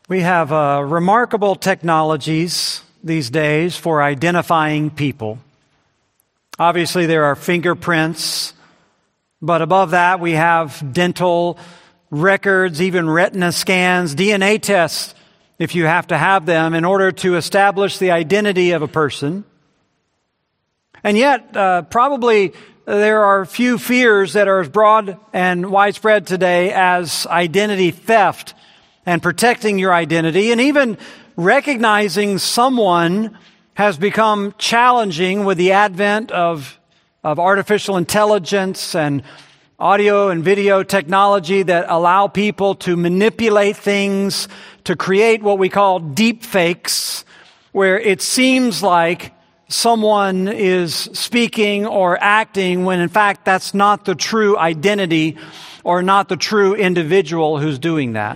We have remarkable technologies these days for identifying people. Obviously, there are fingerprints, but above that, we have dental records, even retina scans, DNA tests, if you have to have them in order to establish the identity of a person. And yet, probably there are few fears that are as broad and widespread today as identity theft and protecting your identity, and even recognizing someone has become challenging with the advent of artificial intelligence and audio and video technology that allow people to manipulate things, to create what we call deep fakes, where it seems like someone is speaking or acting when in fact that's not the true identity or not the true individual who's doing that.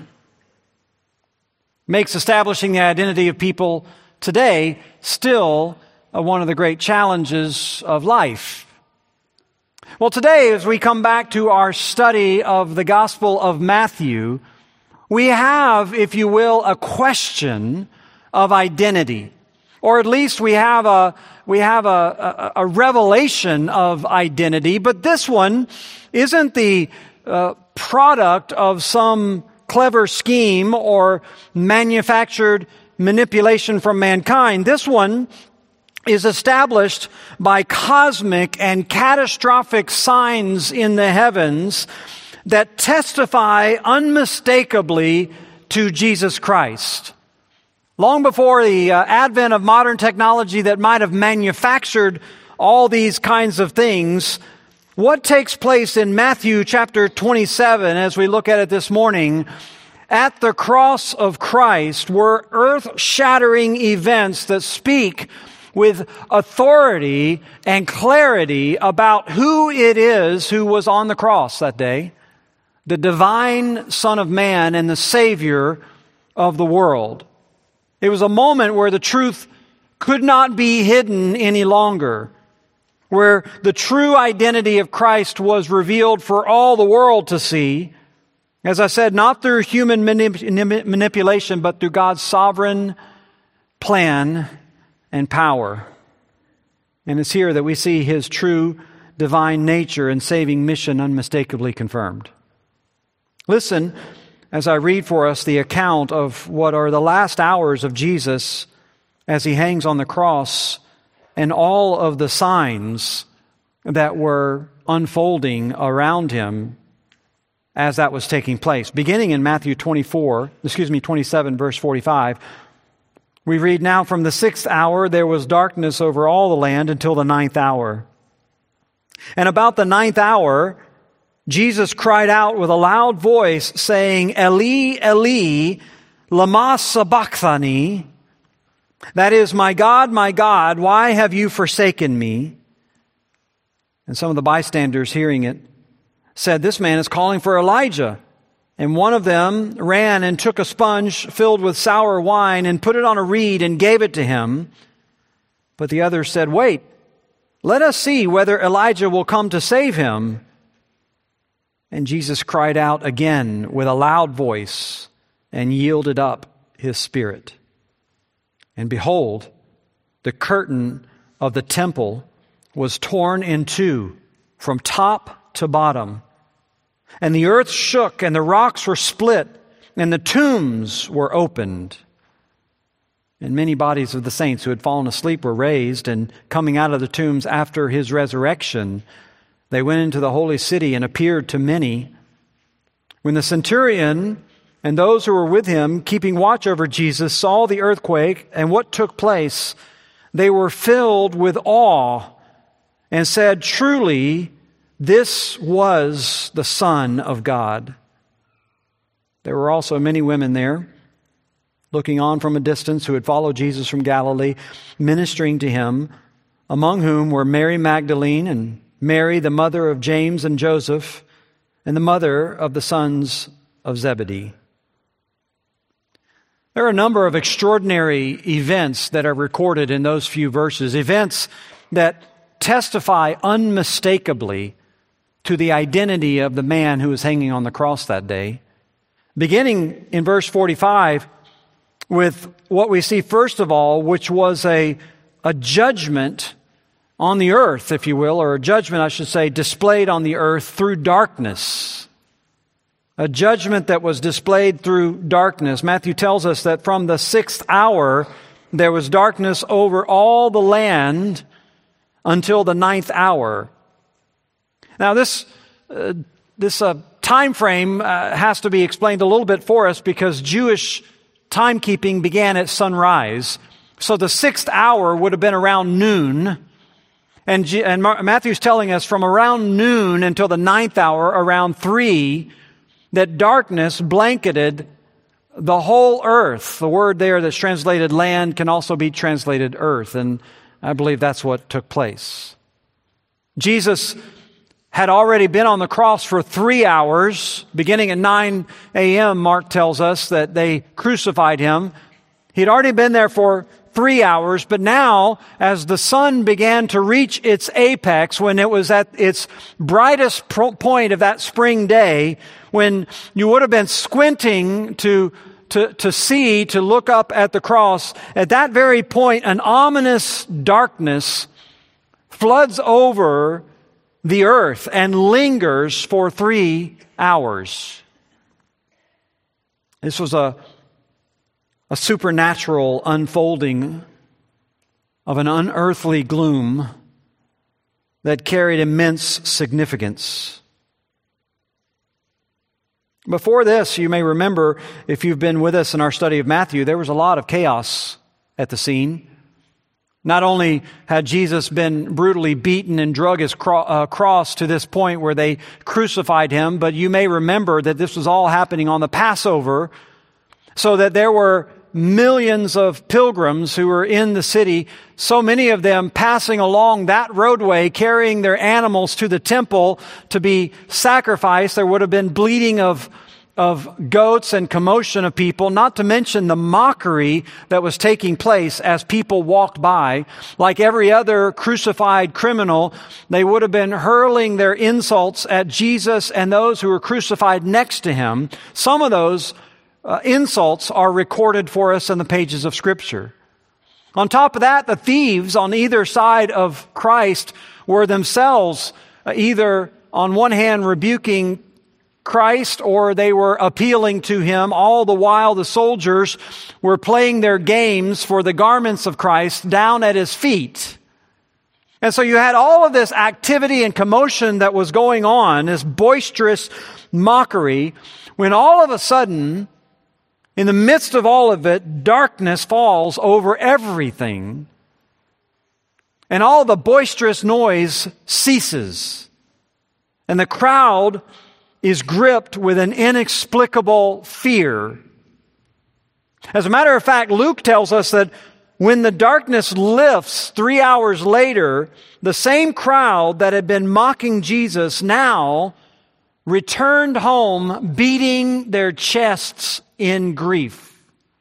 Makes establishing the identity of people today still one of the great challenges of life. Well, today, as we come back to our study of the Gospel of Matthew, we have, if you will, a question of identity. Or at least we have a revelation of identity, but this one isn't the product of some clever scheme or manufactured manipulation from mankind. This one is established by cosmic and catastrophic signs in the heavens that testify unmistakably to Jesus Christ. Long before the advent of modern technology that might have manufactured all these kinds of things, what takes place in Matthew chapter 27, as we look at it this morning, at the cross of Christ, were earth-shattering events that speak with authority and clarity about who it is who was on the cross that day, the divine Son of Man and the Savior of the world. It was a moment where the truth could not be hidden any longer, where the true identity of Christ was revealed for all the world to see. As I said, not through human manipulation, but through God's sovereign plan and power. And it's here that we see His true divine nature and saving mission unmistakably confirmed. Listen as I read for us the account of what are the last hours of Jesus as He hangs on the cross and all of the signs that were unfolding around Him as that was taking place. Beginning in Matthew 27, verse 45, we read, "Now from the 6th hour there was darkness over all the land until the 9th hour. And about the 9th hour, Jesus cried out with a loud voice, saying, Eli, Eli, lama sabachthani? That is, my God, why have you forsaken me?" And some of the bystanders hearing it said, "This man is calling for Elijah." And one of them ran and took a sponge filled with sour wine and put it on a reed and gave it to him. But the others said, "Wait, let us see whether Elijah will come to save him." And Jesus cried out again with a loud voice and yielded up His spirit. And behold, the curtain of the temple was torn in two from top to bottom. And the earth shook, and the rocks were split, and the tombs were opened. And many bodies of the saints who had fallen asleep were raised, and coming out of the tombs after His resurrection, they went into the holy city and appeared to many. When the centurion and those who were with him, keeping watch over Jesus, saw the earthquake and what took place, they were filled with awe and said, "Truly, this was the Son of God." There were also many women there, looking on from a distance, who had followed Jesus from Galilee, ministering to Him, among whom were Mary Magdalene and Mary, the mother of James and Joseph, and the mother of the sons of Zebedee. There are a number of extraordinary events that are recorded in those few verses, events that testify unmistakably to the identity of the man who was hanging on the cross that day. Beginning in verse 45, with what we see first of all, which was a judgment on the earth, if you will, or a judgment, I should say, displayed on the earth through darkness. A judgment that was displayed through darkness. Matthew tells us that from the 6th hour, there was darkness over all the land until the 9th hour. Now, this time frame has to be explained a little bit for us because Jewish timekeeping began at sunrise. So the 6th hour would have been around noon. And Matthew's telling us from around noon until the 9th hour, around 3, that darkness blanketed the whole earth. The word there that's translated land can also be translated earth, and I believe that's what took place. Jesus had already been on the cross for 3 hours, beginning at 9 a.m., Mark tells us that they crucified him. He'd already been there for 3 hours, but now, as the sun began to reach its apex, when it was at its brightest point of that spring day, when you would have been squinting to see, to look up at the cross, at that very point, an ominous darkness floods over the earth and lingers for 3 hours. This was a supernatural unfolding of an unearthly gloom that carried immense significance. Before this, you may remember, if you've been with us in our study of Matthew, there was a lot of chaos at the scene. Not only had Jesus been brutally beaten and drug his cross to this point where they crucified him, but you may remember that this was all happening on the Passover, so that there were millions of pilgrims who were in the city, so many of them passing along that roadway, carrying their animals to the temple to be sacrificed. There would have been bleating of goats and commotion of people, not to mention the mockery that was taking place as people walked by. Like every other crucified criminal, they would have been hurling their insults at Jesus and those who were crucified next to him. Some of those insults are recorded for us in the pages of Scripture. On top of that, the thieves on either side of Christ were themselves either on one hand rebuking Christ or they were appealing to him. All the while the soldiers were playing their games for the garments of Christ down at his feet. And so you had all of this activity and commotion that was going on, this boisterous mockery, when all of a sudden, in the midst of all of it, darkness falls over everything. And all the boisterous noise ceases. And the crowd is gripped with an inexplicable fear. As a matter of fact, Luke tells us that when the darkness lifts 3 hours later, the same crowd that had been mocking Jesus now returned home beating their chests in grief.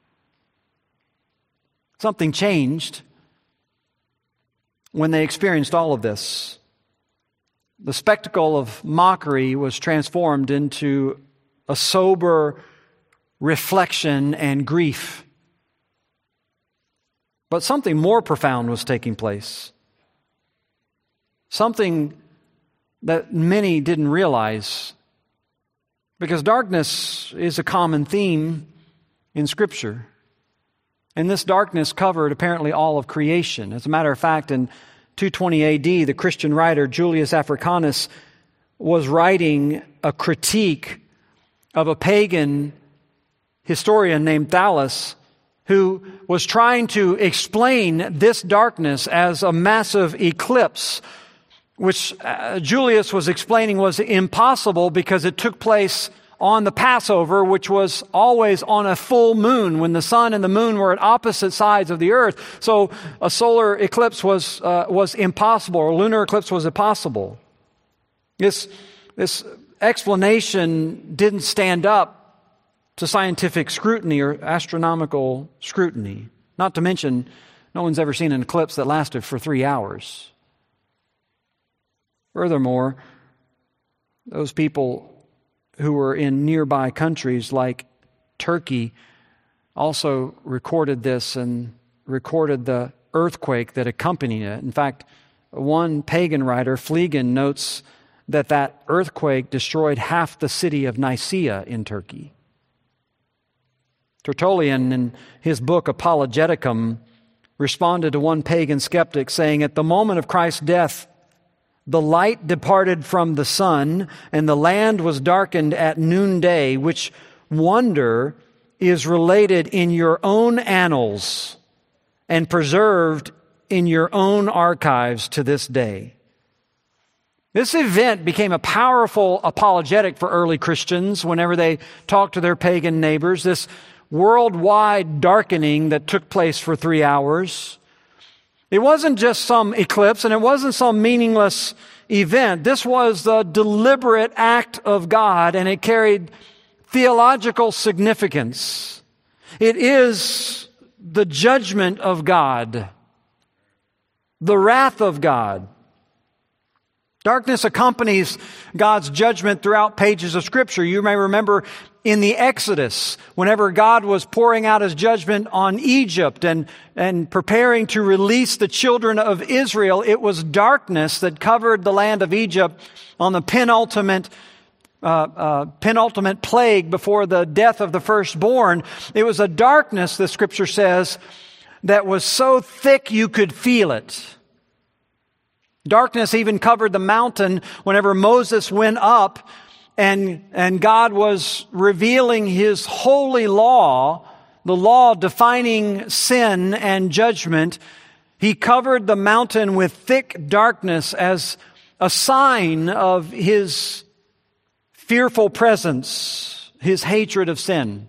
Something changed when they experienced all of this. The spectacle of mockery was transformed into a sober reflection and grief. But something more profound was taking place. Something that many didn't realize, because darkness is a common theme in Scripture. And this darkness covered apparently all of creation. As a matter of fact, in 220 AD, the Christian writer Julius Africanus was writing a critique of a pagan historian named Thales, who was trying to explain this darkness as a massive eclipse, which Julius was explaining was impossible because it took place on the Passover, which was always on a full moon when the sun and the moon were at opposite sides of the earth. So a solar eclipse was impossible, or a lunar eclipse was impossible. This explanation didn't stand up to scientific scrutiny or astronomical scrutiny. Not to mention, no one's ever seen an eclipse that lasted for 3 hours. Furthermore, those people who were in nearby countries like Turkey also recorded this and recorded the earthquake that accompanied it. In fact, one pagan writer, Phlegon, notes that that earthquake destroyed half the city of Nicaea in Turkey. Tertullian, in his book Apologeticum, responded to one pagan skeptic saying, "At the moment of Christ's death, the light departed from the sun, and the land was darkened at noonday, which wonder is related in your own annals and preserved in your own archives to this day." This event became a powerful apologetic for early Christians whenever they talked to their pagan neighbors. This worldwide darkening that took place for 3 hours. It wasn't just some eclipse, and it wasn't some meaningless event. This was the deliberate act of God, and it carried theological significance. It is the judgment of God, the wrath of God. Darkness accompanies God's judgment throughout pages of Scripture. You may remember in the Exodus, whenever God was pouring out His judgment on Egypt and preparing to release the children of Israel, it was darkness that covered the land of Egypt on the penultimate plague before the death of the firstborn. It was a darkness, the Scripture says, that was so thick you could feel it. Darkness even covered the mountain whenever Moses went up and God was revealing His holy law, the law defining sin and judgment. He covered the mountain with thick darkness as a sign of His fearful presence, His hatred of sin.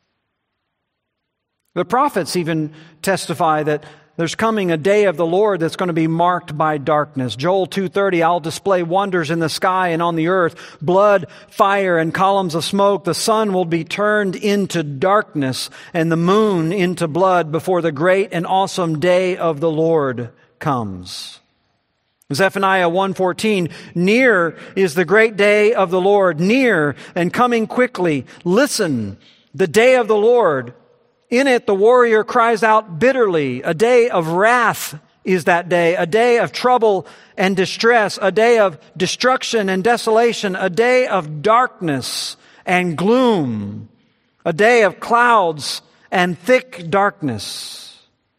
The prophets even testify that there's coming a day of the Lord that's going to be marked by darkness. Joel 2:30, "I'll display wonders in the sky and on the earth, blood, fire, and columns of smoke. The sun will be turned into darkness and the moon into blood before the great and awesome day of the Lord comes." Zephaniah 1:14, "Near is the great day of the Lord, near and coming quickly. Listen, the day of the Lord. In it, the warrior cries out bitterly. A day of wrath is that day, a day of trouble and distress, a day of destruction and desolation, a day of darkness and gloom, a day of clouds and thick darkness."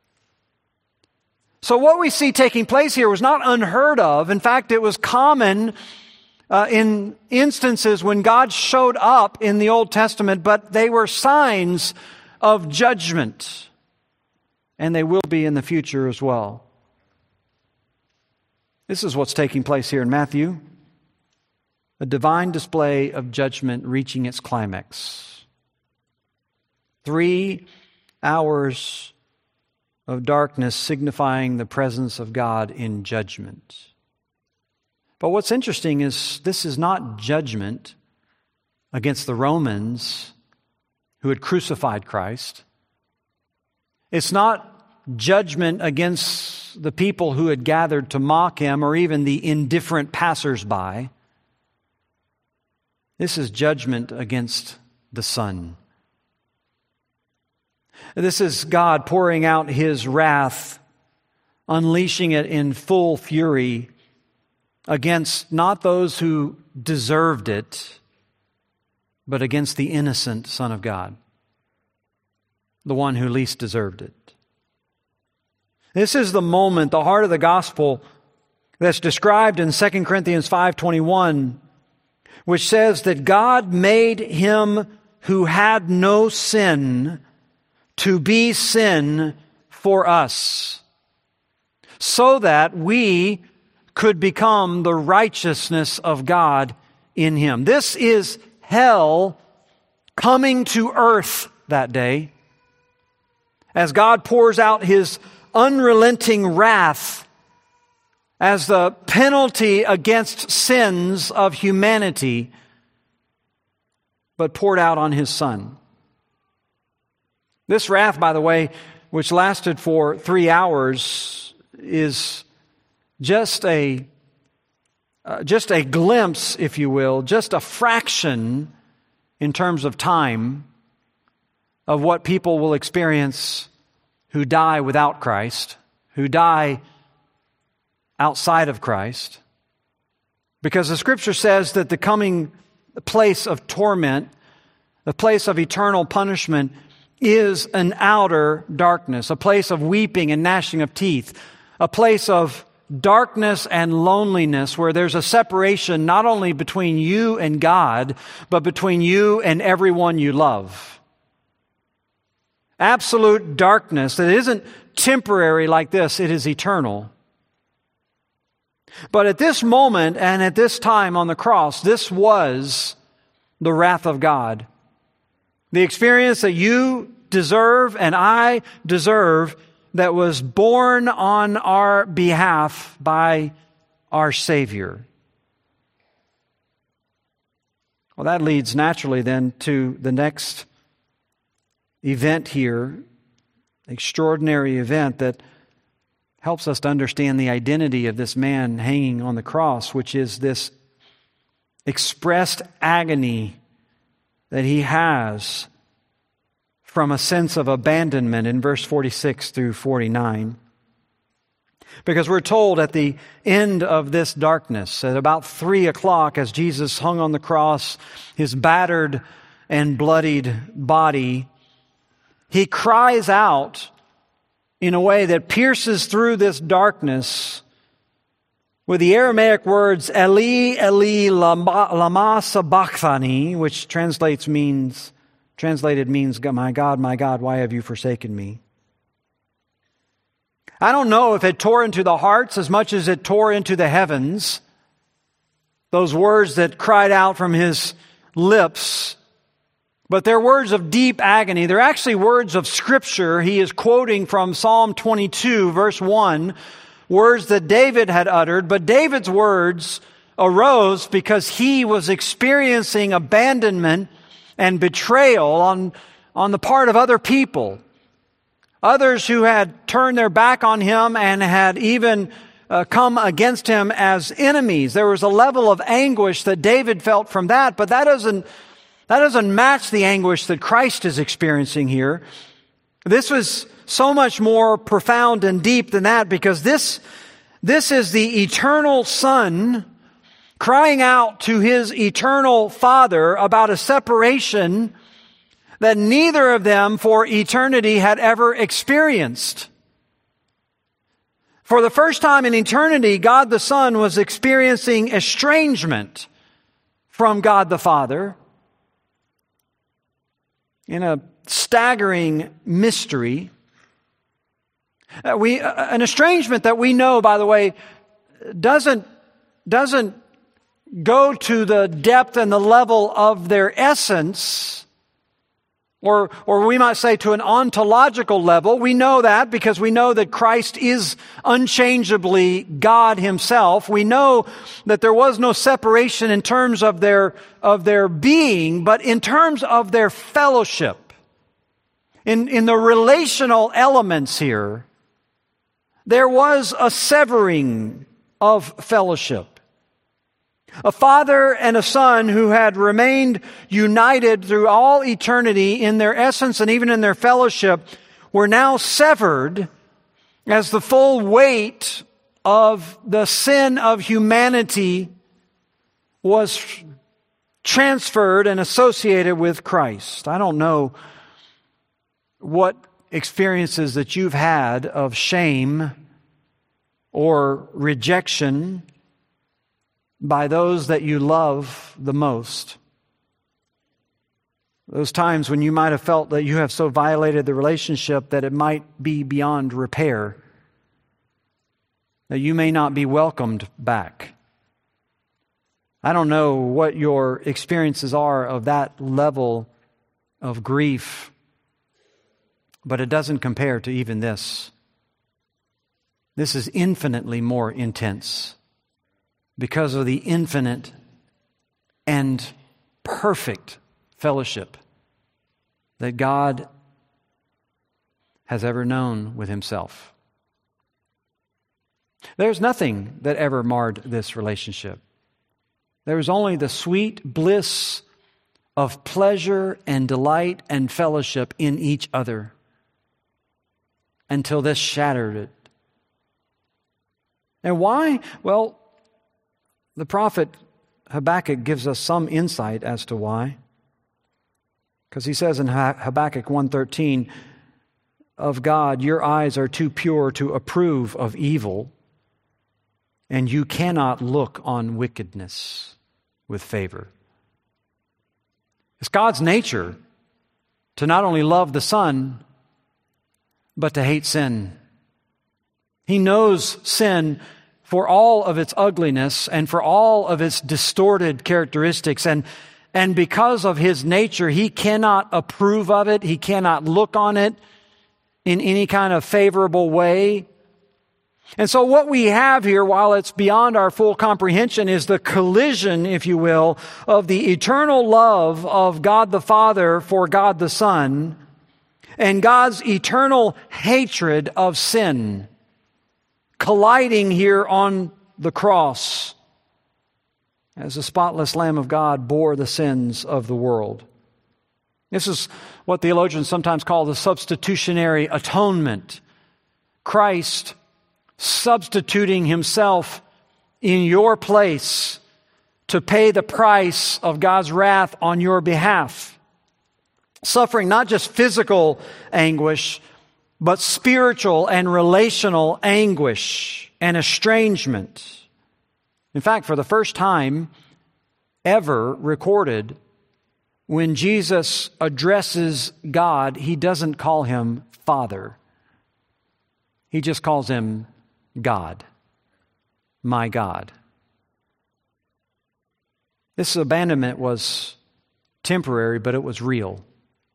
So what we see taking place here was not unheard of. In fact, it was common in instances when God showed up in the Old Testament, but they were signs of judgment, and they will be in the future as well. This is what's taking place here in Matthew. A divine display of judgment reaching its climax. 3 hours of darkness signifying the presence of God in judgment. But what's interesting is this is not judgment against the Romans who had crucified Christ. It's not judgment against the people who had gathered to mock Him or even the indifferent passersby. This is judgment against the Son. This is God pouring out His wrath, unleashing it in full fury against not those who deserved it, but against the innocent Son of God, the one who least deserved it. This is the moment, the heart of the gospel, that's described in 2 Corinthians 5:21, which says that God made Him who had no sin to be sin for us, so that we could become the righteousness of God in Him. This is hell coming to earth that day as God pours out His unrelenting wrath as the penalty against sins of humanity, but poured out on His Son. This wrath, by the way, which lasted for 3 hours, is just a glimpse, if you will, just a fraction in terms of time of what people will experience who die without Christ, who die outside of Christ. Because the Scripture says that the coming place of torment, the place of eternal punishment, is an outer darkness, a place of weeping and gnashing of teeth, a place of darkness and loneliness where there's a separation not only between you and God, but between you and everyone you love. Absolute darkness that isn't temporary like this, it is eternal. But at this moment and at this time on the cross, this was the wrath of God. The experience that you deserve and I deserve, that was borne on our behalf by our Savior. Well, that leads naturally then to the next event here, extraordinary event that helps us to understand the identity of this man hanging on the cross, which is this expressed agony that he has from a sense of abandonment in verse 46 through 49. Because we're told at the end of this darkness, at about 3 o'clock, as Jesus hung on the cross, his battered and bloodied body, he cries out in a way that pierces through this darkness with the Aramaic words, Eli, Eli, lama sabachthani, which translated means, my God, why have you forsaken me? I don't know if it tore into the hearts as much as it tore into the heavens. Those words that cried out from his lips. But they're words of deep agony. They're actually words of Scripture. He is quoting from Psalm 22, verse 1, words that David had uttered. But David's words arose because he was experiencing abandonment and betrayal on the part of other people. Others who had turned their back on him and had even come against him as enemies. There was a level of anguish that David felt from that, but that doesn't match the anguish that Christ is experiencing here. This was so much more profound and deep than that, because this is the eternal Son crying out to his eternal Father about a separation that neither of them for eternity had ever experienced. For the first time in eternity, God the Son was experiencing estrangement from God the Father in a staggering mystery. An estrangement that we know, by the way, doesn't go to the depth and the level of their essence, or we might say to an ontological level. We know that because we know that Christ is unchangeably God Himself. We know that there was no separation in terms of their being, but in terms of their fellowship. In the relational elements here, there was a severing of fellowship. A father and a son who had remained united through all eternity in their essence and even in their fellowship were now severed as the full weight of the sin of humanity was transferred and associated with Christ. I don't know what experiences that you've had of shame or rejection by those that you love the most. Those times when you might have felt that you have so violated the relationship that it might be beyond repair, that you may not be welcomed back. I don't know what your experiences are of that level of grief, but it doesn't compare to even this. This is infinitely more intense because of the infinite and perfect fellowship that God has ever known with Himself. There's nothing that ever marred this relationship. There was only the sweet bliss of pleasure and delight and fellowship in each other until this shattered it. And why? Well, the prophet Habakkuk gives us some insight as to why. Because he says in Habakkuk 1:13, of God, your eyes are too pure to approve of evil, and you cannot look on wickedness with favor. It's God's nature to not only love the Son, but to hate sin. He knows sin for all of its ugliness and for all of its distorted characteristics. And because of His nature, He cannot approve of it. He cannot look on it in any kind of favorable way. And so what we have here, while it's beyond our full comprehension, is the collision, if you will, of the eternal love of God the Father for God the Son and God's eternal hatred of sin colliding here on the cross as the spotless Lamb of God bore the sins of the world. This is what theologians sometimes call the substitutionary atonement. Christ substituting Himself in your place to pay the price of God's wrath on your behalf. Suffering not just physical anguish, but spiritual and relational anguish and estrangement. In fact, for the first time ever recorded, when Jesus addresses God, He doesn't call Him Father. He just calls Him God, my God. This abandonment was temporary, but it was real.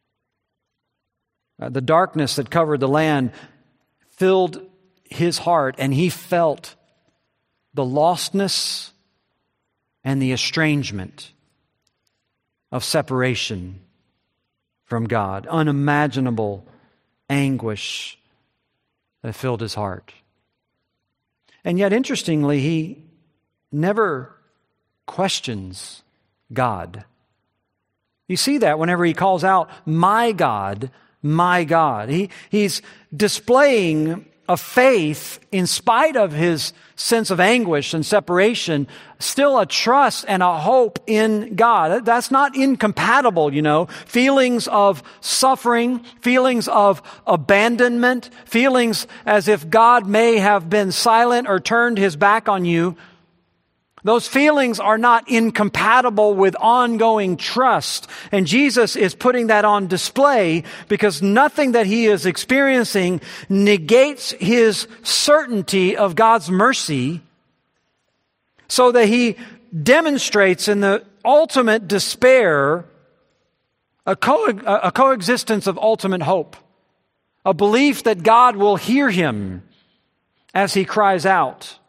The darkness that covered the land filled His heart, and He felt the lostness and the estrangement of separation from God. Unimaginable anguish that filled His heart. And yet, interestingly, He never questions God. You see that whenever He calls out, my God, my God. He's displaying a faith in spite of His sense of anguish and separation, still a trust and a hope in God. That's not incompatible, you know. Feelings of suffering, feelings of abandonment, feelings as if God may have been silent or turned His back on you. Those feelings are not incompatible with ongoing trust. And Jesus is putting that on display because nothing that He is experiencing negates His certainty of God's mercy, so that He demonstrates in the ultimate despair a coexistence of ultimate hope, a belief that God will hear him as he cries out.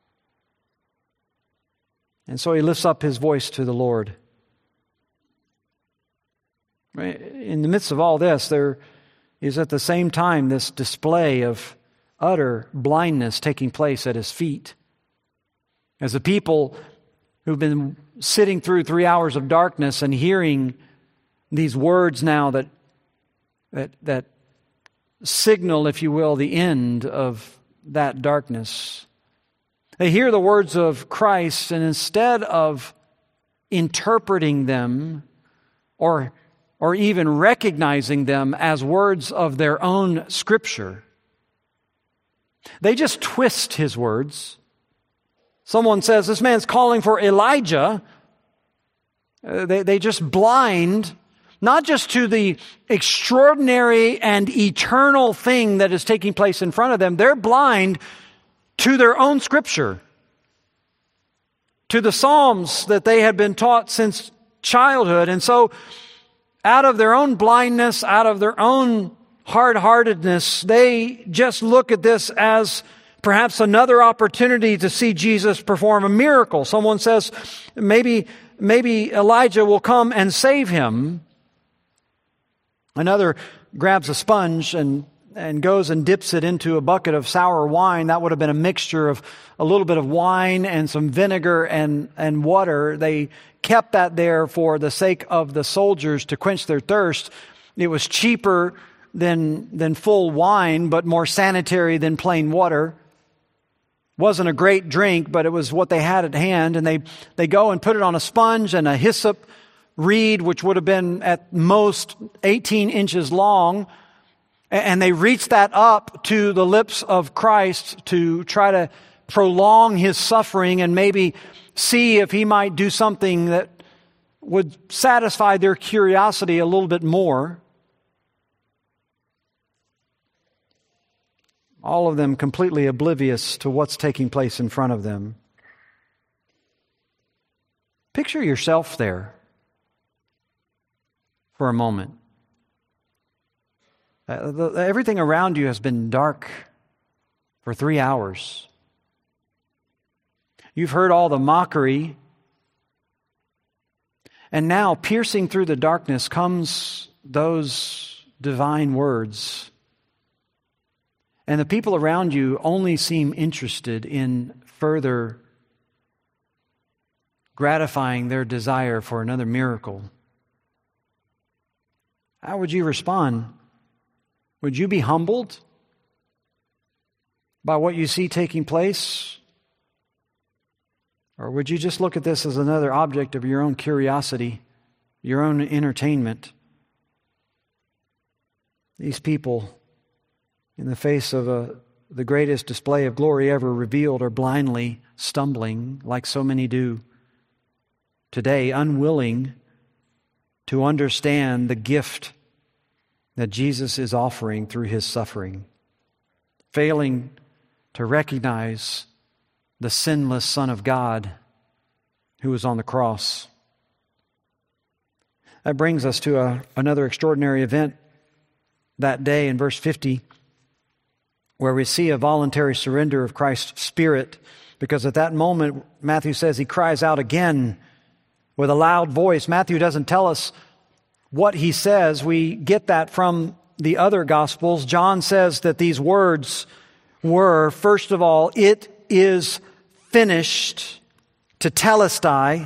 And so he lifts up his voice to the Lord. In the midst of all this, there is at the same time this display of utter blindness taking place at his feet. As the people who've been sitting through 3 hours of darkness and hearing these words now that signal, if you will, the end of that darkness. They hear the words of Christ, and instead of interpreting them or even recognizing them as words of their own Scripture, they just twist his words. Someone says, this man's calling for Elijah. They just blind, not just to the extraordinary and eternal thing that is taking place in front of them. They're blind to their own Scripture, to the Psalms that they had been taught since childhood. And so, out of their own blindness, out of their own hard-heartedness, they just look at this as perhaps another opportunity to see Jesus perform a miracle. Someone says, maybe Elijah will come and save him. Another grabs a sponge and and goes and dips it into a bucket of sour wine, that would have been a mixture of a little bit of wine and some vinegar and water. They kept that there for the sake of the soldiers to quench their thirst. It was cheaper than full wine, but more sanitary than plain water. Wasn't a great drink, but it was what they had at hand. And they go and put it on a sponge and a hyssop reed, which would have been at most 18 inches long. And they reach that up to the lips of Christ to try to prolong his suffering and maybe see if he might do something that would satisfy their curiosity a little bit more. All of them completely oblivious to what's taking place in front of them. Picture yourself there for a moment. Everything around you has been dark for 3 hours. You've heard all the mockery. And now, piercing through the darkness, comes those divine words. And the people around you only seem interested in further gratifying their desire for another miracle. How would you respond? Would you be humbled by what you see taking place? Or would you just look at this as another object of your own curiosity, your own entertainment? These people, in the face of the greatest display of glory ever revealed, are blindly stumbling, like so many do today, unwilling to understand the gift that Jesus is offering through his suffering, failing to recognize the sinless Son of God who was on the cross. That brings us to another extraordinary event that day in verse 50, where we see a voluntary surrender of Christ's Spirit, because at that moment, Matthew says he cries out again with a loud voice. Matthew doesn't tell us what he says. We get that from the other Gospels. John says that these words were, first of all, "It is finished," tetelestai,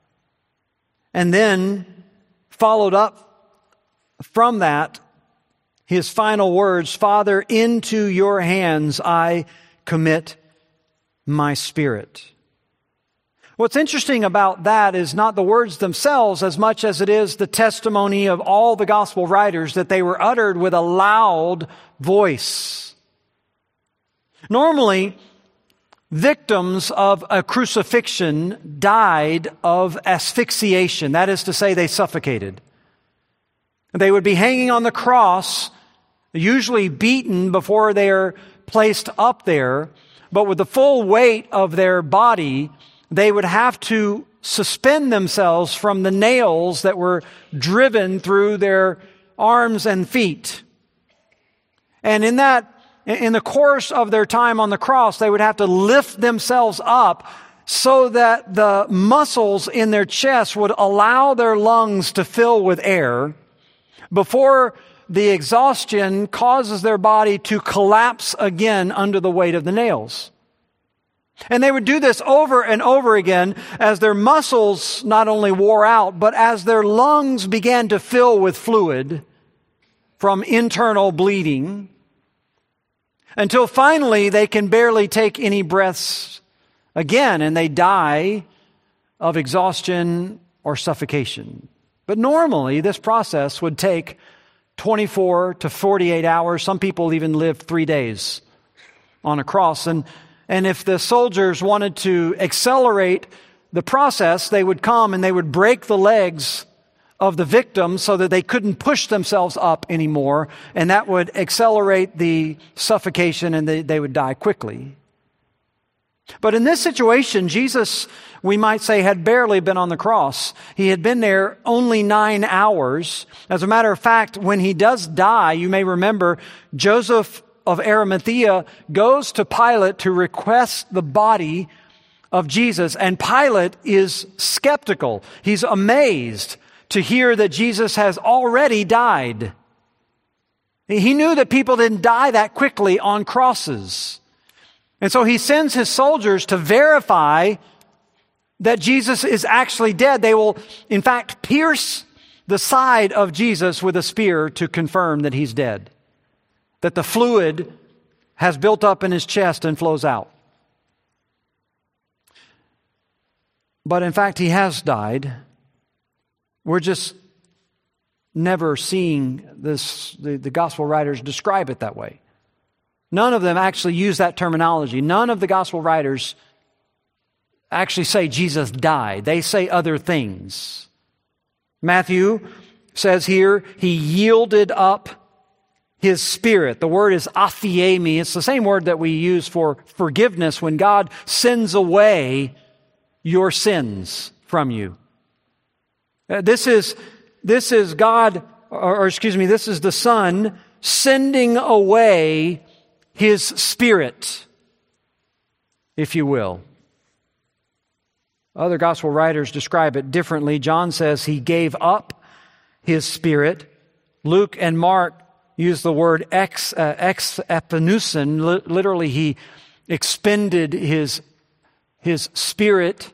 and then followed up from that, his final words, "Father, into your hands I commit my spirit." What's interesting about that is not the words themselves as much as it is the testimony of all the gospel writers that they were uttered with a loud voice. Normally, victims of a crucifixion died of asphyxiation. That is to say, they suffocated. They would be hanging on the cross, usually beaten before they are placed up there, but with the full weight of their body, they would have to suspend themselves from the nails that were driven through their arms and feet. And in the course of their time on the cross, they would have to lift themselves up so that the muscles in their chest would allow their lungs to fill with air before the exhaustion causes their body to collapse again under the weight of the nails. And they would do this over and over again as their muscles not only wore out, but as their lungs began to fill with fluid from internal bleeding, until finally they can barely take any breaths again, and they die of exhaustion or suffocation. But normally this process would take 24 to 48 hours. Some people even live 3 days on a cross. And if the soldiers wanted to accelerate the process, they would come and they would break the legs of the victim so that they couldn't push themselves up anymore. And that would accelerate the suffocation and they would die quickly. But in this situation, Jesus, we might say, had barely been on the cross. He had been there only 9 hours. As a matter of fact, when he does die, you may remember, Joseph of Arimathea goes to Pilate to request the body of Jesus, and Pilate is skeptical. He's amazed to hear that Jesus has already died. He knew that people didn't die that quickly on crosses. And so he sends his soldiers to verify that Jesus is actually dead. They will, in fact, pierce the side of Jesus with a spear to confirm that he's dead, that the fluid has built up in his chest and flows out. But in fact, he has died. We're just never seeing this, the gospel writers describe it that way. None of them actually use that terminology. None of the gospel writers actually say Jesus died. They say other things. Matthew says here, he yielded up his spirit. The word is aphiemi. It's the same word that we use for forgiveness when God sends away your sins from you. This is God, this is the Son sending away his spirit, if you will. Other gospel writers describe it differently. John says he gave up his spirit. Luke and Mark use the word ex epinusin. Literally, he expended his spirit.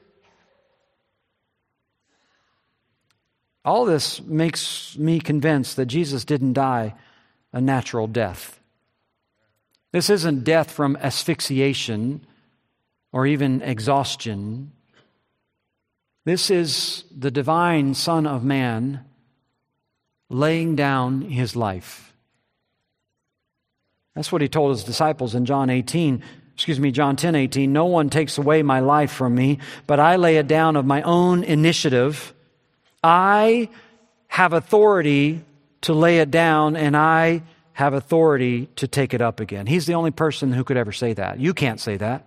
All this makes me convinced that Jesus didn't die a natural death. This isn't death from asphyxiation or even exhaustion. This is the divine Son of Man laying down his life. That's what he told his disciples in John 10:18. No one takes away my life from me, but I lay it down of my own initiative. I have authority to lay it down, and I have authority to take it up again. He's the only person who could ever say that. You can't say that.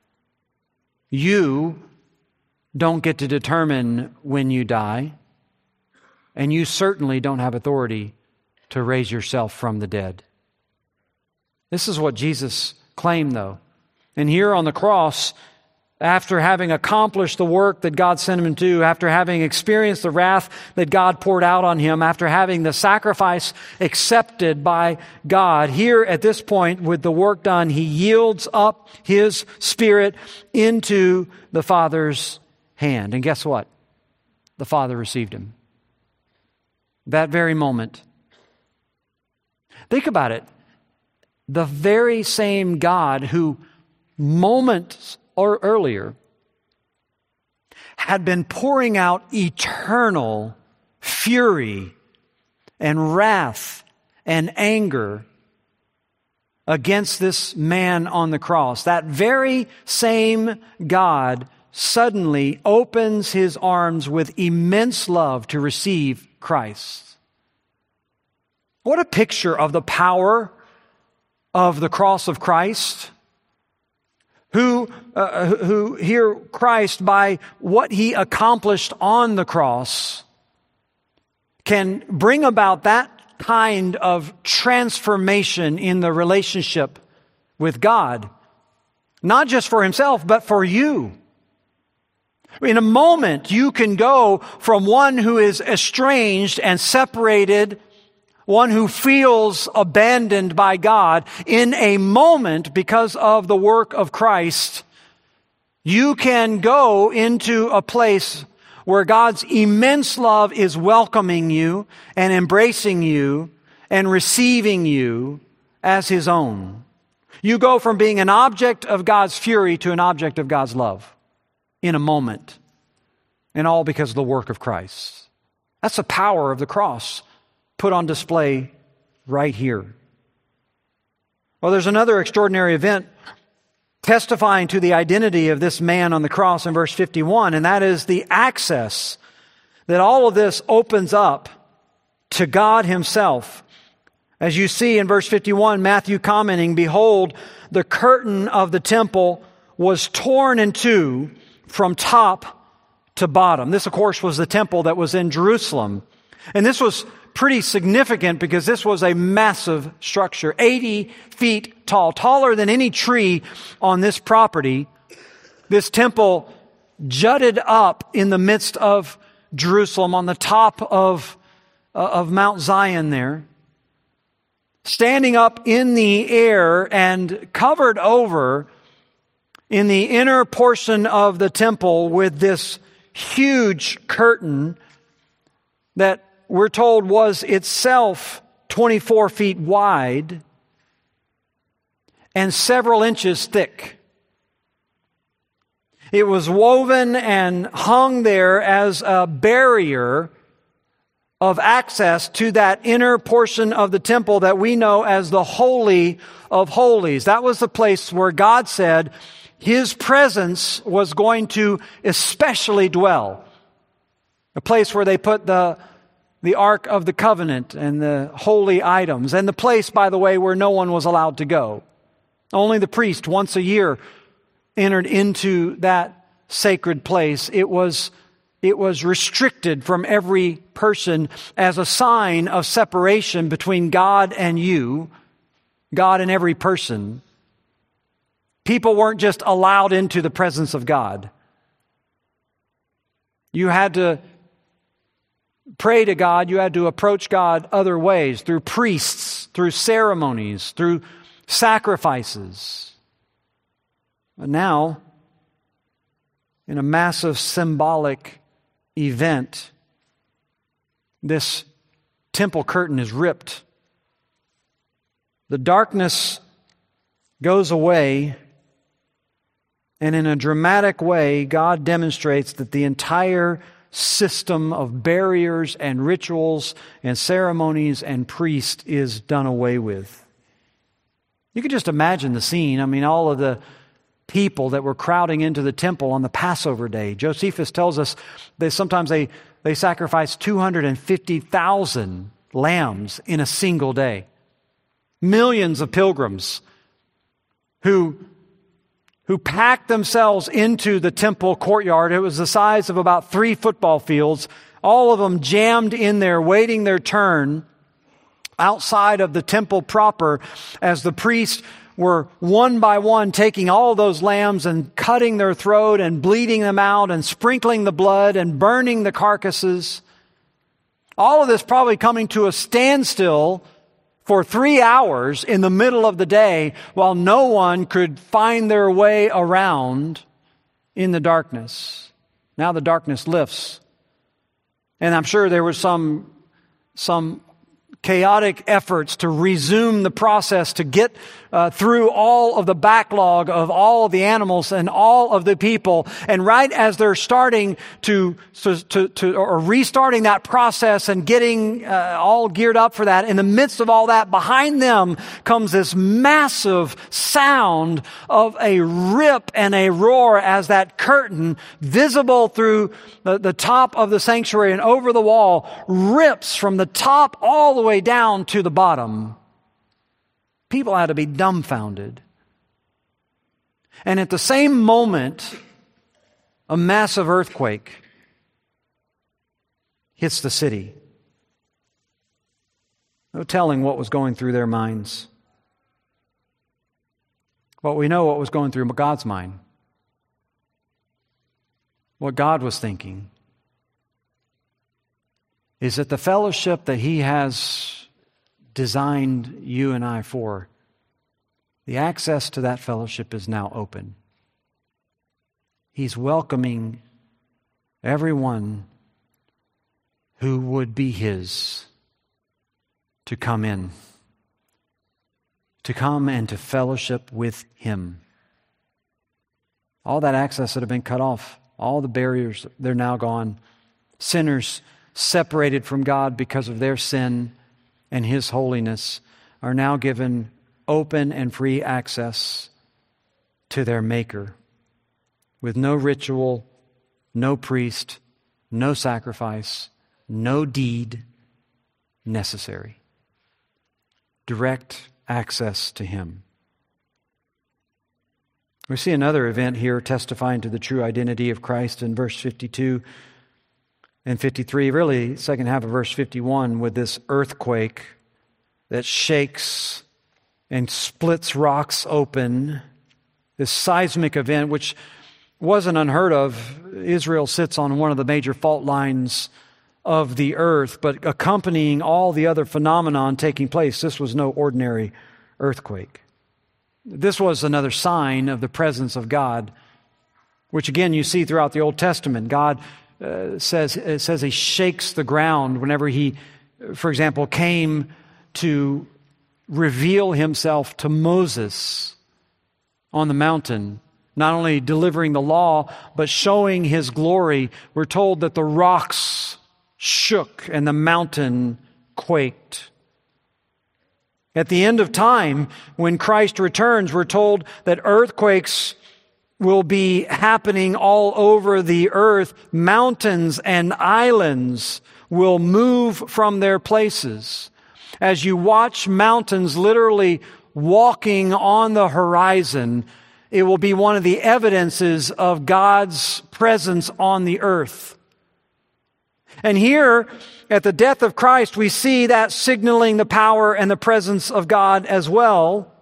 You don't get to determine when you die, and you certainly don't have authority to raise yourself from the dead. This is what Jesus claimed, though. And here on the cross, after having accomplished the work that God sent him to do, after having experienced the wrath that God poured out on him, after having the sacrifice accepted by God, here at this point with the work done, he yields up his spirit into the Father's hand. And guess what? The Father received him. That very moment. Think about it. The very same God who moments or earlier had been pouring out eternal fury and wrath and anger against this man on the cross. That very same God suddenly opens his arms with immense love to receive Christ. What a picture of the power of the cross of Christ. Who hear Christ by what he accomplished on the cross can bring about that kind of transformation in the relationship with God. Not just for himself, but for you. In a moment, you can go from one who is estranged and separated, one who feels abandoned by God. In a moment, because of the work of Christ, you can go into a place where God's immense love is welcoming you and embracing you and receiving you as his own. You go from being an object of God's fury to an object of God's love in a moment. And all because of the work of Christ. That's the power of the cross put on display right here. Well, there's another extraordinary event testifying to the identity of this man on the cross in verse 51, and that is the access that all of this opens up to God himself. As you see in verse 51, Matthew commenting, "Behold, the curtain of the temple was torn in two from top to bottom." This, of course, was the temple that was in Jerusalem. And this was pretty significant because this was a massive structure, 80 feet tall, taller than any tree on this property. This temple jutted up in the midst of Jerusalem on the top of Mount Zion there. standing up in the air and covered over in the inner portion of the temple with this huge curtain that we're told was itself 24 feet wide and several inches thick. It was woven and hung there as a barrier of access to that inner portion of the temple that we know as the Holy of Holies. That was the place where God said His presence was going to especially dwell. A place where they put the Ark of the Covenant and the holy items. And the place, by the way, where no one was allowed to go. Only the priest once a year entered into that sacred place. It was restricted from every person as a sign of separation between God and you, God and every person. People weren't just allowed into the presence of God. You had to pray to God. You had to approach God other ways, through priests, through ceremonies, through sacrifices. But now, in a massive symbolic event, this temple curtain is ripped. The darkness goes away, and in a dramatic way, God demonstrates that the entire system of barriers and rituals and ceremonies and priests is done away with. You can just imagine the scene. I mean, all of the people that were crowding into the temple on the Passover day. Josephus tells us that sometimes they sacrificed 250,000 lambs in a single day. Millions of pilgrims who packed themselves into the temple courtyard. It was the size of about 3 football fields. All of them jammed in there, waiting their turn outside of the temple proper as the priests were one by one taking all those lambs and cutting their throat and bleeding them out and sprinkling the blood and burning the carcasses. All of this probably coming to a standstill for 3 hours in the middle of the day while no one could find their way around in the darkness. Now the darkness lifts. And I'm sure there was some chaotic efforts to resume the process to get through all of the backlog of all of the animals and all of the people. And right as they're starting or restarting that process and getting all geared up for that, in the midst of all that, behind them comes this massive sound of a rip and a roar as that curtain, visible through the top of the sanctuary and over the wall, rips from the top all the way down to the bottom. People had to be dumbfounded. And at the same moment, a massive earthquake hits the city. No telling what was going through their minds. But we know what was going through God's mind. What God was thinking is that the fellowship that He has designed you and I for, the access to that fellowship is now open. He's welcoming everyone who would be His to come in, to come and to fellowship with Him. All that access that had been cut off, all the barriers, they're now gone. Sinners separated from God because of their sin and His holiness are now given open and free access to their Maker with no ritual, no priest, no sacrifice, no deed necessary. Direct access to Him. We see another event here testifying to the true identity of Christ in verse 52 and 53, really second half of verse 51, with this earthquake that shakes and splits rocks open, this seismic event which wasn't unheard of. Israel sits on one of the major fault lines of the earth, but accompanying all the other phenomenon taking place. This was no ordinary earthquake. This was another sign of the presence of God, which again you see throughout the Old Testament. God says He shakes the ground whenever He, for example, came to reveal Himself to Moses on the mountain, not only delivering the law, but showing His glory. We're told that the rocks shook and the mountain quaked. At the end of time, when Christ returns, we're told that earthquakes will be happening all over the earth. Mountains and islands will move from their places. As you watch mountains literally walking on the horizon, it will be one of the evidences of God's presence on the earth. And here, at the death of Christ, we see that signaling the power and the presence of God as well.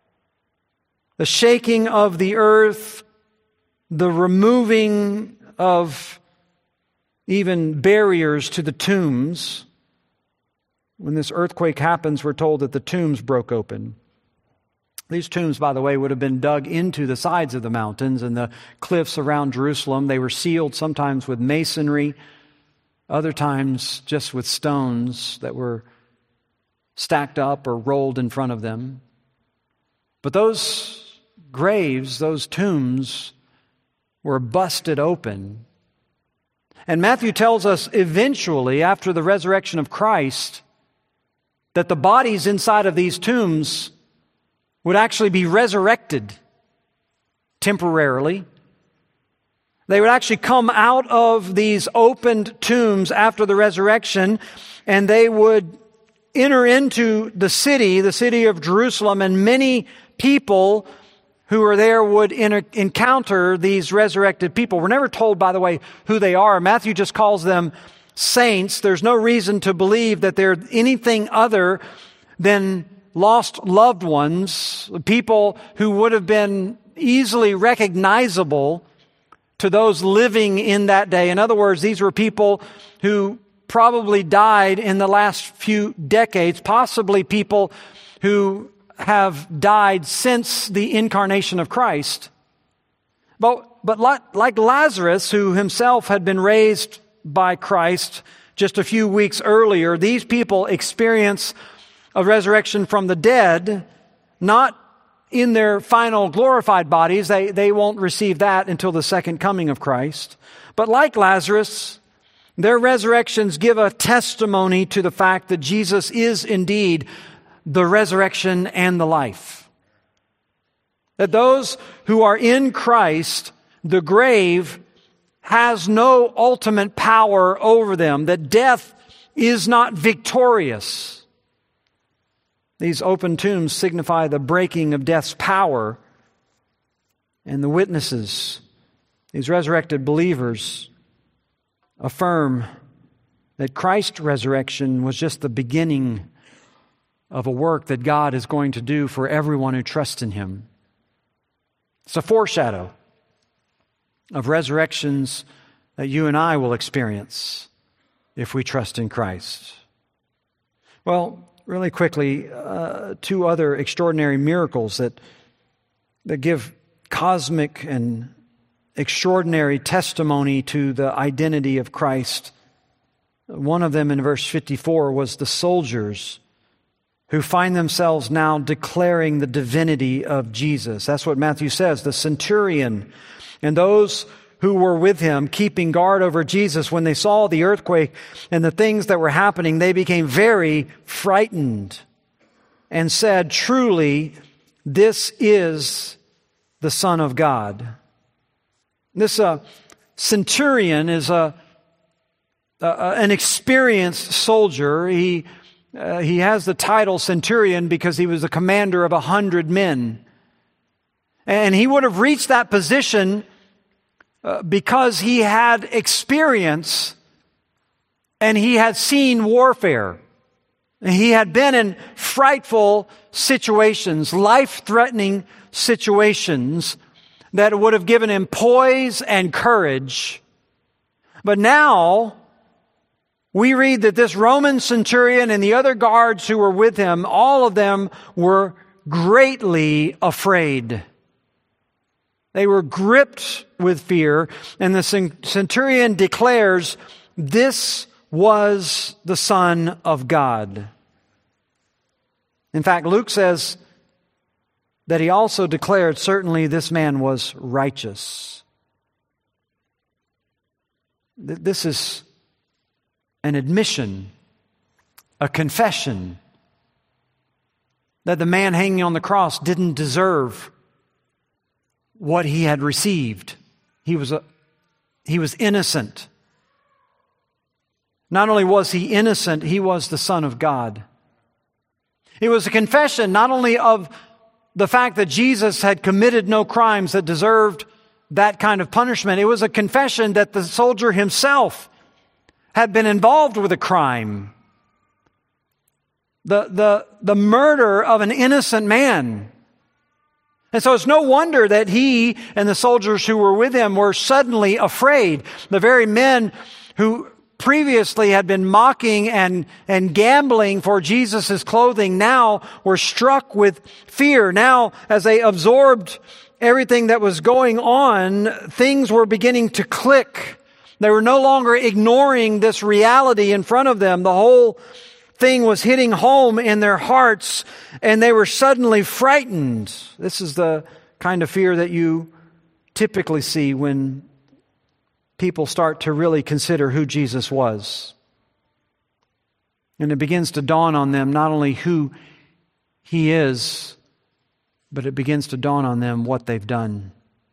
The shaking of the earth, the removing of even barriers to the tombs. When this earthquake happens, we're told that the tombs broke open. These tombs, by the way, would have been dug into the sides of the mountains and the cliffs around Jerusalem. They were sealed sometimes with masonry, other times just with stones that were stacked up or rolled in front of them. But those graves, those tombs, were busted open. And Matthew tells us eventually, after the resurrection of Christ, that the bodies inside of these tombs would actually be resurrected temporarily. They would actually come out of these opened tombs after the resurrection, and they would enter into the city of Jerusalem, and many people who are there would encounter these resurrected people. We're never told, by the way, who they are. Matthew just calls them saints. There's no reason to believe that they're anything other than lost loved ones, people who would have been easily recognizable to those living in that day. In other words, these were people who probably died in the last few decades, possibly people who have died since the incarnation of Christ. But like Lazarus, who himself had been raised by Christ just a few weeks earlier, these people experience a resurrection from the dead, not in their final glorified bodies. They won't receive that until the second coming of Christ. But like Lazarus, their resurrections give a testimony to the fact that Jesus is indeed the resurrection and the life. That those who are in Christ, the grave has no ultimate power over them. That death is not victorious. These open tombs signify the breaking of death's power, and the witnesses, these resurrected believers, affirm that Christ's resurrection was just the beginning of a work that God is going to do for everyone who trusts in Him. It's a foreshadow of resurrections that you and I will experience if we trust in Christ. Well, really quickly, two other extraordinary miracles that give cosmic and extraordinary testimony to the identity of Christ. One of them in verse 54 was the soldiers who find themselves now declaring the divinity of Jesus. That's what Matthew says. The centurion and those who were with him keeping guard over Jesus, when they saw the earthquake and the things that were happening, they became very frightened and said, "Truly, this is the Son of God." This centurion is an experienced soldier. He has the title centurion because he was the commander of 100 men. And he would have reached that position because he had experience and he had seen warfare. He had been in frightful situations, life-threatening situations that would have given him poise and courage. But now, we read that this Roman centurion and the other guards who were with him, all of them were greatly afraid. They were gripped with fear, and the centurion declares, "This was the Son of God." In fact, Luke says that he also declared, certainly this man was righteous. This is an admission, a confession that the man hanging on the cross didn't deserve what he had received. He was innocent. Not only was he innocent, he was the Son of God. It was a confession not only of the fact that Jesus had committed no crimes that deserved that kind of punishment. It was a confession that the soldier himself had been involved with a crime. The murder of an innocent man. And so it's no wonder that he and the soldiers who were with him were suddenly afraid. The very men who previously had been mocking and gambling for Jesus' clothing now were struck with fear. Now, as they absorbed everything that was going on, things were beginning to click. They were no longer ignoring this reality in front of them. The whole thing was hitting home in their hearts, and they were suddenly frightened. This is the kind of fear that you typically see when people start to really consider who Jesus was. And it begins to dawn on them not only who He is, but it begins to dawn on them what they've done,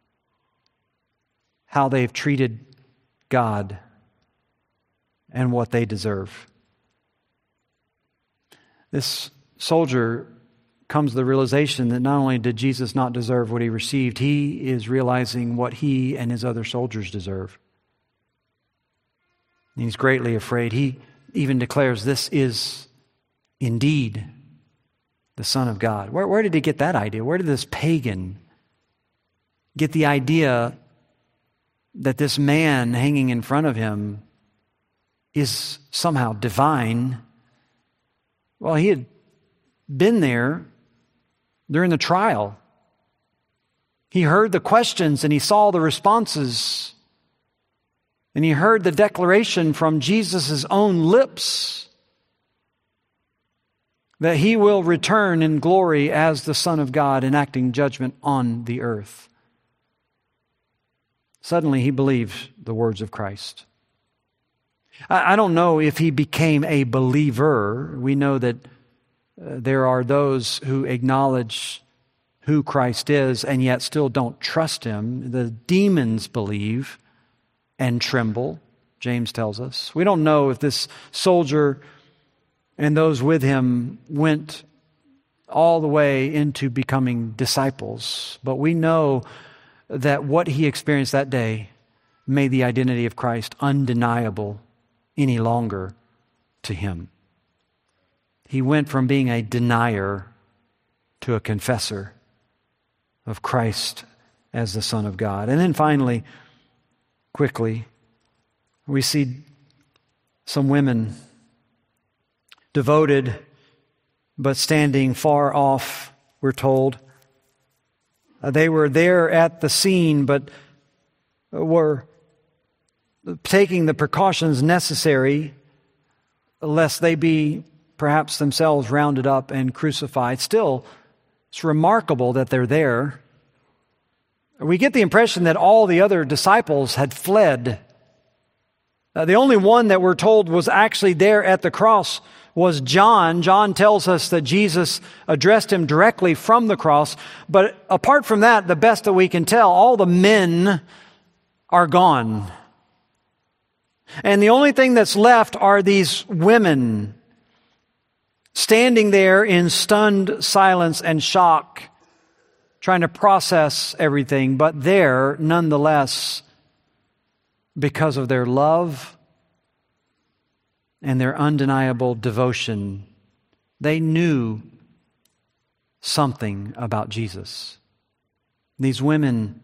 how they've treated God, and what they deserve. This soldier comes to the realization that not only did Jesus not deserve what he received, he is realizing what he and his other soldiers deserve. And he's greatly afraid. He even declares, "This is indeed the Son of God." Where did he get that idea? Where did this pagan get the idea that this man hanging in front of him is somehow divine? Well, he had been there during the trial. He heard the questions and he saw the responses. And he heard the declaration from Jesus' own lips that he will return in glory as the Son of God, enacting judgment on the earth. Suddenly he believed the words of Christ. I don't know if he became a believer. We know that there are those who acknowledge who Christ is and yet still don't trust him. The demons believe and tremble, James tells us. We don't know if this soldier and those with him went all the way into becoming disciples, but we know that what he experienced that day made the identity of Christ undeniable any longer to him. He went from being a denier to a confessor of Christ as the Son of God. And then finally, quickly, we see some women devoted but standing far off, we're told. They were there at the scene but were taking the precautions necessary lest they be perhaps themselves rounded up and crucified. Still, it's remarkable that they're there. We get the impression that all the other disciples had fled. The only one that we're told was actually there at the cross was John. John tells us that Jesus addressed him directly from the cross. But apart from that, the best that we can tell, all the men are gone. And the only thing that's left are these women standing there in stunned silence and shock, trying to process everything, but there, nonetheless, because of their love and their undeniable devotion, they knew something about Jesus. These women,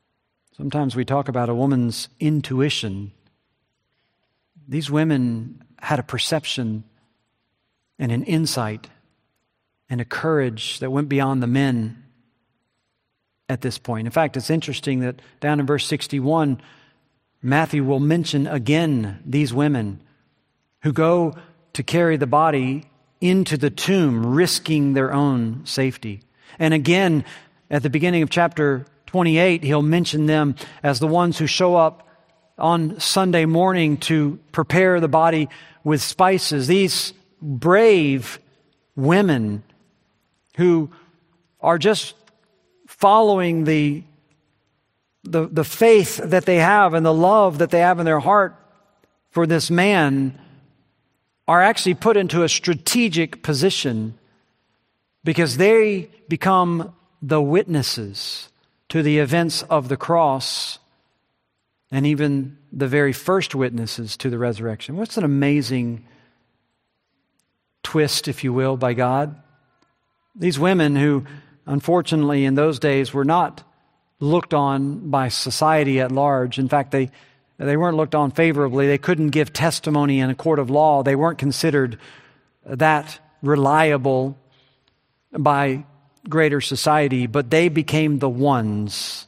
sometimes we talk about a woman's intuition. These women had a perception and an insight and a courage that went beyond the men at this point. In fact, it's interesting that down in verse 61, Matthew will mention again these women who go to carry the body into the tomb, risking their own safety. And again, at the beginning of chapter 28, he'll mention them as the ones who show up on Sunday morning to prepare the body with spices. These brave women who are just following the faith that they have and the love that they have in their heart for this man are actually put into a strategic position because they become the witnesses to the events of the cross and even the very first witnesses to the resurrection. What's an amazing twist, if you will, by God? These women who, unfortunately, in those days were not looked on by society at large. In fact, they weren't looked on favorably. They couldn't give testimony in a court of law. They weren't considered that reliable by greater society, but they became the ones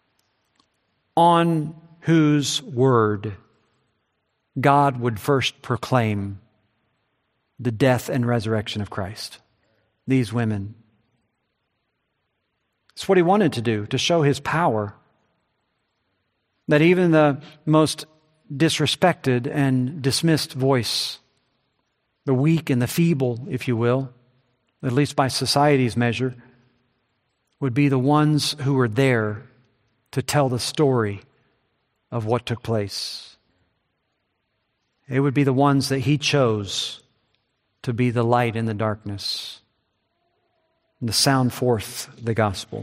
on whose word God would first proclaim the death and resurrection of Christ. These women. It's what he wanted to do, to show his power. That even the most disrespected and dismissed voice, the weak and the feeble, if you will, at least by society's measure, would be the ones who were there to tell the story of what took place. It would be the ones that he chose to be the light in the darkness and to sound forth the gospel.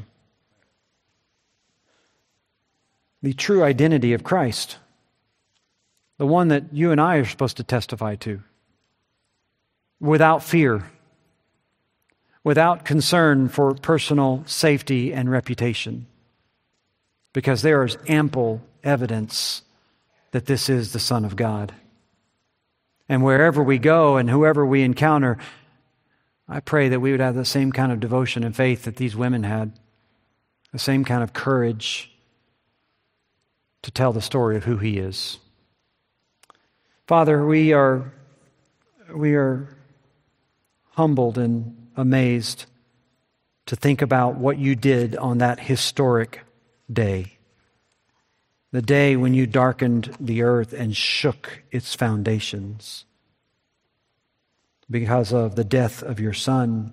The true identity of Christ, the one that you and I are supposed to testify to, without fear, without concern for personal safety and reputation, because there is ample evidence that this is the Son of God. And wherever we go and whoever we encounter, I pray that we would have the same kind of devotion and faith that these women had, the same kind of courage to tell the story of who He is. Father, we are humbled and amazed to think about what you did on that historic day. The day when you darkened the earth and shook its foundations because of the death of your Son.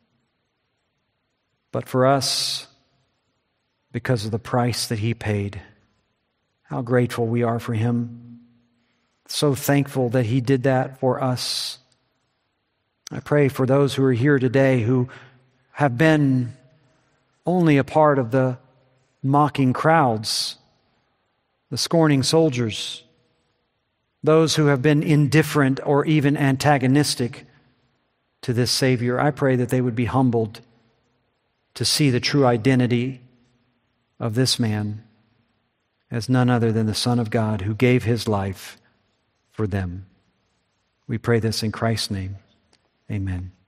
But for us, because of the price that He paid, how grateful we are for Him. So thankful that He did that for us. I pray for those who are here today who have been only a part of the mocking crowds, the scorning soldiers, those who have been indifferent or even antagonistic to this Savior. I pray that they would be humbled to see the true identity of this man as none other than the Son of God who gave His life for them. We pray this in Christ's name. Amen.